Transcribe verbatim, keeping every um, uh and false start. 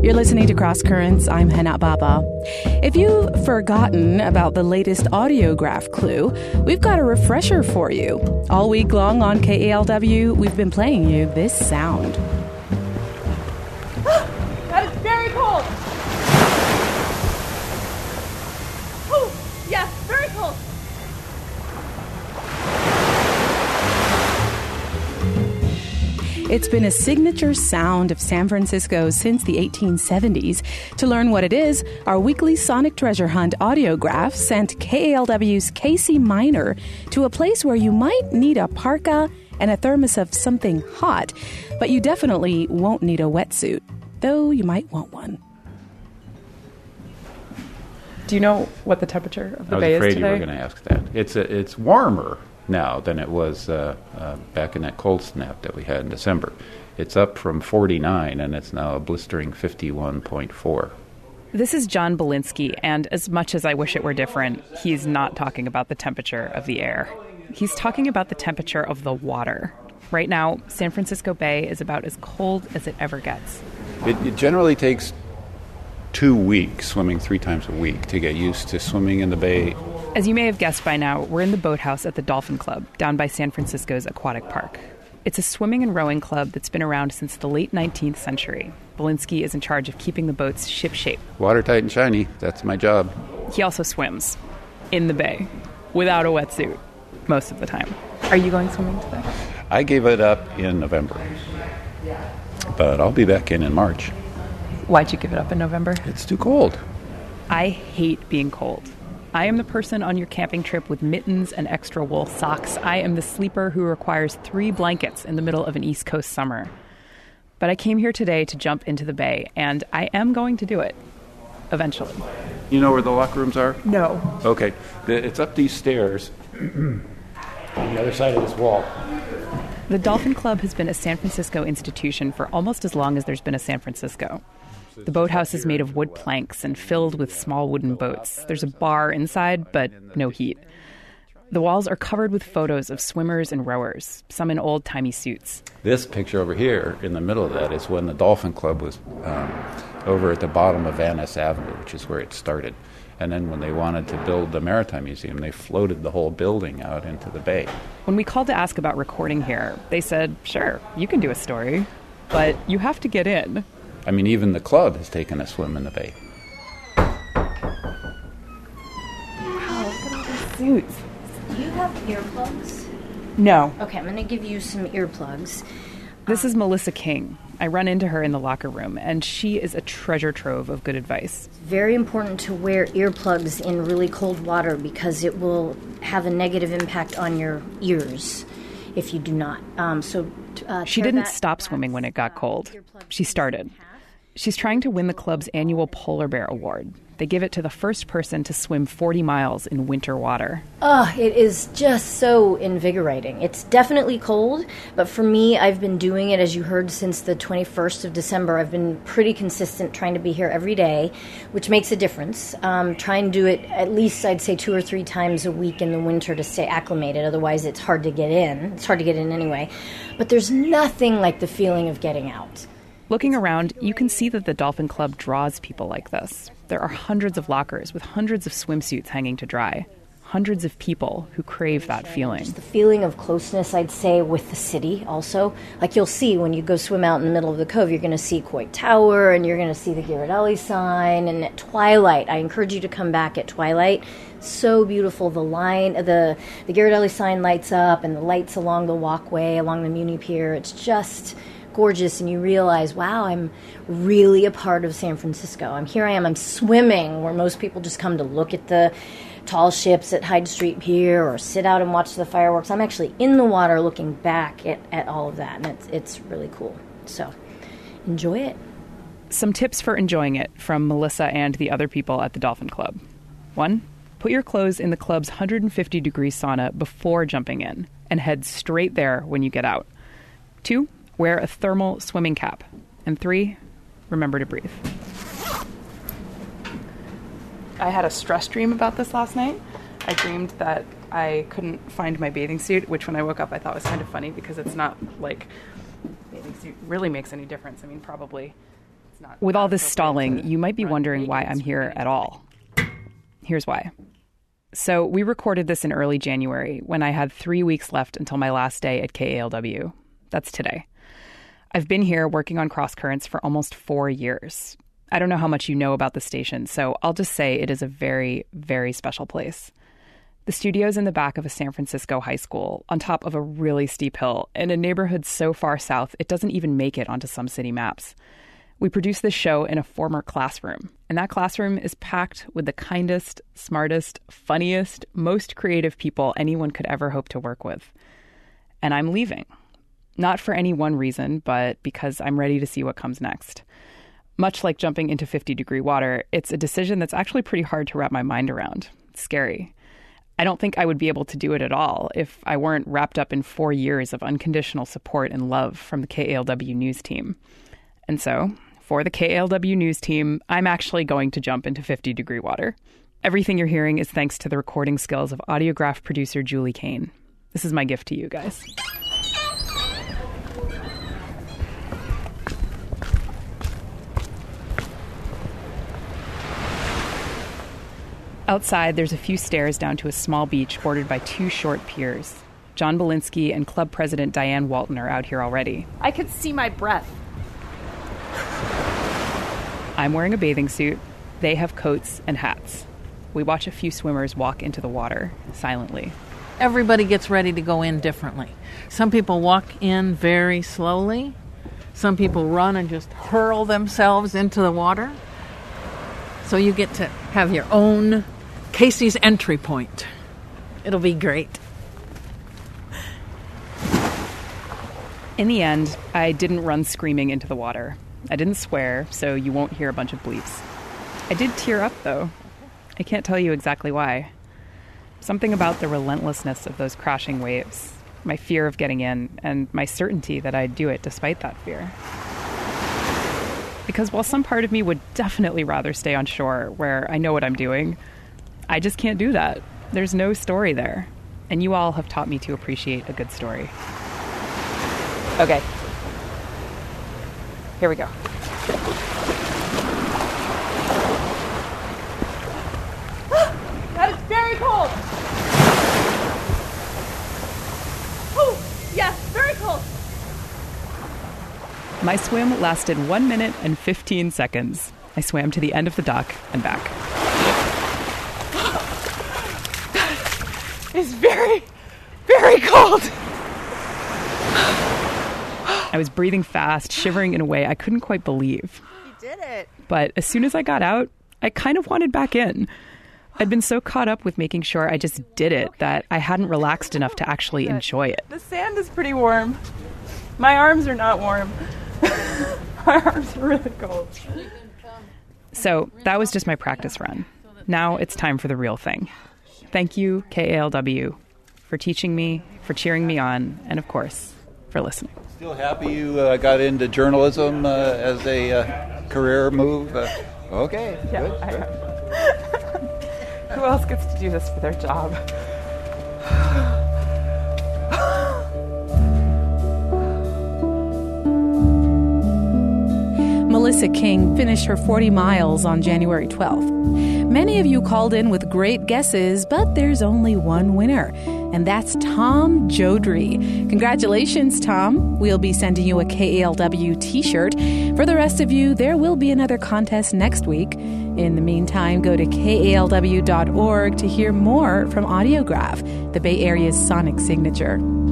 You're listening to Cross Currents. I'm Hana Baba. If you've forgotten about the latest audiograph clue, we've got a refresher for you. All week long on K A L W, we've been playing you this sound. That is very cold. Oh, yes, very cold. It's been a signature sound of San Francisco since the eighteen seventies. To learn what it is, our weekly Sonic Treasure Hunt audiograph sent K A L W's Casey Miner to a place where you might need a parka and a thermos of something hot, but you definitely won't need a wetsuit, though you might want one. Do you know what the temperature of the bay is today? I was afraid you were going to ask that. It's a, it's warmer now than it was uh, uh, back in that cold snap that we had in December. It's up from forty-nine, and it's now a blistering fifty-one point four. This is John Belinsky, and as much as I wish it were different, he's not talking about the temperature of the air. He's talking about the temperature of the water. Right now, San Francisco Bay is about as cold as it ever gets. It, it generally takes two weeks, swimming three times a week, to get used to swimming in the bay. As you may have guessed by now, we're in the boathouse at the Dolphin Club, down by San Francisco's aquatic park. It's a swimming and rowing club that's been around since the late nineteenth century. Belinsky is in charge of keeping the boats ship-shape. Watertight and shiny, that's my job. He also swims in the bay, without a wetsuit, most of the time. Are you going swimming today? I gave it up in November, but I'll be back in in March. Why'd you give it up in November? It's too cold. I hate being cold. I am the person on your camping trip with mittens and extra wool socks. I am the sleeper who requires three blankets in the middle of an East Coast summer. But I came here today to jump into the bay, and I am going to do it. Eventually. You know where the locker rooms are? No. Okay. It's up these stairs on the other side of this wall. The Dolphin Club has been a San Francisco institution for almost as long as there's been a San Francisco. The boathouse is made of wood planks and filled with small wooden boats. There's a bar inside, but no heat. The walls are covered with photos of swimmers and rowers, some in old-timey suits. This picture over here in the middle of that is when the Dolphin Club was um, over at the bottom of Van Ness Avenue, which is where it started. And then when they wanted to build the Maritime Museum, they floated the whole building out into the bay. When we called to ask about recording here, they said, sure, you can do a story, but you have to get in. I mean, even the club has taken a swim in the bay. Wow, look at all these suits. Do you have earplugs? No. Okay, I'm going to give you some earplugs. This is Melissa King. I run into her in the locker room, and she is a treasure trove of good advice. It's very important to wear earplugs in really cold water because it will have a negative impact on your ears if you do not. Um, so uh, She didn't stop swimming when it got cold. She started. She's trying to win the club's annual Polar Bear Award. They give it to the first person to swim forty miles in winter water. Oh, it is just so invigorating. It's definitely cold, but for me, I've been doing it, as you heard, since the twenty-first of December. I've been pretty consistent trying to be here every day, which makes a difference. Um, try and do it at least, I'd say, two or three times a week in the winter to stay acclimated. Otherwise, it's hard to get in. It's hard to get in anyway. But there's nothing like the feeling of getting out. Looking around, you can see that the Dolphin Club draws people like this. There are hundreds of lockers with hundreds of swimsuits hanging to dry. Hundreds of people who crave that feeling. Just the feeling of closeness, I'd say, with the city also. Like you'll see when you go swim out in the middle of the cove, you're going to see Coit Tower and you're going to see the Ghirardelli sign. And at twilight, I encourage you to come back at twilight. So beautiful. The line, the, the Ghirardelli sign lights up and the lights along the walkway, along the Muni Pier. It's just gorgeous, and you realize, wow, I'm really a part of San Francisco. I'm here I am, I'm swimming, where most people just come to look at the tall ships at Hyde Street Pier or sit out and watch the fireworks. I'm actually in the water looking back at, at all of that, and it's, it's really cool. So enjoy it. Some tips for enjoying it from Melissa and the other people at the Dolphin Club. One, put your clothes in the club's one hundred fifty degree sauna before jumping in and head straight there when you get out. Two, wear a thermal swimming cap. And three, remember to breathe. I had a stress dream about this last night. I dreamed that I couldn't find my bathing suit, which when I woke up I thought was kind of funny because it's not like bathing suit really makes any difference. I mean, probably With all this stalling, you might be wondering why I'm here at all. Here's why. So we recorded this in early January when I had three weeks left until my last day at K A L W. That's today. I've been here working on Cross Currents for almost four years. I don't know how much you know about the station, so I'll just say it is a very, very special place. The studio's in the back of a San Francisco high school, on top of a really steep hill, in a neighborhood so far south it doesn't even make it onto some city maps. We produce this show in a former classroom, and that classroom is packed with the kindest, smartest, funniest, most creative people anyone could ever hope to work with. And I'm leaving. Not for any one reason, but because I'm ready to see what comes next. Much like jumping into fifty-degree water, it's a decision that's actually pretty hard to wrap my mind around. It's scary. I don't think I would be able to do it at all if I weren't wrapped up in four years of unconditional support and love from the K A L W News team. And so, for the K A L W News team, I'm actually going to jump into fifty-degree water. Everything you're hearing is thanks to the recording skills of Audiograph producer Julie Kane. This is my gift to you guys. Outside, there's a few stairs down to a small beach bordered by two short piers. John Belinsky and club president Diane Walton are out here already. I could see my breath. I'm wearing a bathing suit. They have coats and hats. We watch a few swimmers walk into the water, silently. Everybody gets ready to go in differently. Some people walk in very slowly. Some people run and just hurl themselves into the water. So you get to have your own Casey's entry point. It'll be great. In the end, I didn't run screaming into the water. I didn't swear, so you won't hear a bunch of bleeps. I did tear up, though. I can't tell you exactly why. Something about the relentlessness of those crashing waves, my fear of getting in, and my certainty that I'd do it despite that fear. Because while some part of me would definitely rather stay on shore where I know what I'm doing, I just can't do that. There's no story there. And you all have taught me to appreciate a good story. Okay. Here we go. That is very cold. Oh, yes, very cold. My swim lasted one minute and fifteen seconds. I swam to the end of the dock and back. It's very, very cold. I was breathing fast, shivering in a way I couldn't quite believe. You did it. But as soon as I got out, I kind of wanted back in. I'd been so caught up with making sure I just did it that I hadn't relaxed enough to actually enjoy it. The sand is pretty warm. My arms are not warm. My arms are really cold. So that was just my practice run. Now it's time for the real thing. Thank you, K A L W, for teaching me, for cheering me on, and of course, for listening. Still happy you uh, got into journalism uh, as a uh, career move? Uh, okay. Yeah, good, I good. am. Who else gets to do this for their job? Melissa King finished her forty miles on January twelfth. Many of you called in with great guesses, but there's only one winner, and that's Tom Jodry. Congratulations, Tom. We'll be sending you a K A L W t-shirt. For the rest of you, there will be another contest next week. In the meantime, go to K A L W dot org to hear more from Audiograph, the Bay Area's sonic signature.